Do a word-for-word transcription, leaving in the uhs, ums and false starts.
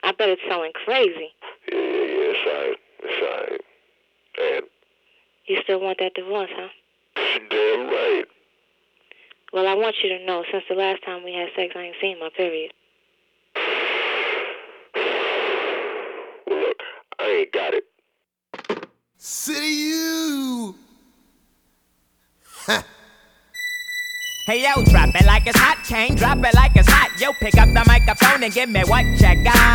I bet it's selling crazy. Yeah, yeah, yeah, it's alright. It's alright. And you still want that divorce, huh? Damn right. Well, I want you to know, since the last time we had sex, I ain't seen my period. Well, look, I ain't got it. City you. Hey yo, drop it like it's hot, can't drop it like it's hot. Yo, pick up the microphone and give me what you got.